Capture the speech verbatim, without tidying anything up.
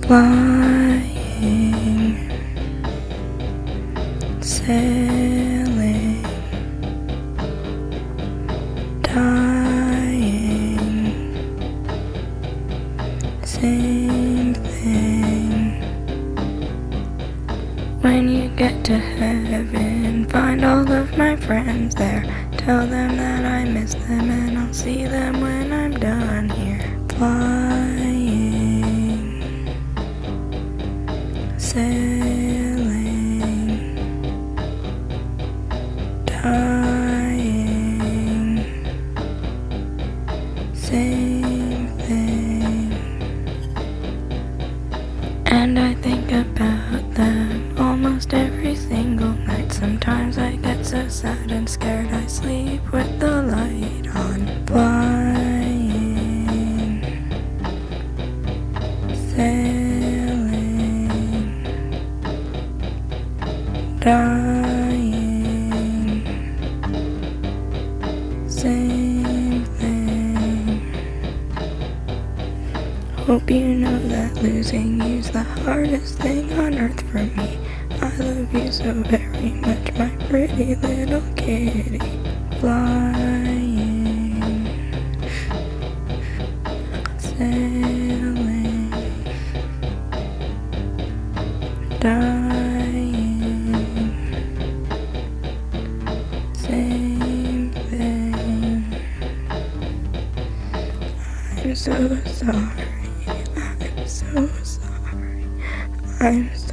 flying, sailing, dying, same thing. When you get to heaven, find all of my friends there. Tell them that I miss them and I'll see them when I'm done here. Flying, sailing, dying, same thing. And I think about them almost every single night. Sometimes I get so sad and scared I sleep with the light on. Flying, sailing, dying, same thing. Hope you know that losing you's the hardest thing on earth for me. I love you so very much, my pretty little kitty. Flying, sailing, dying, same thing. I'm so sorry, I'm so sorry, I'm so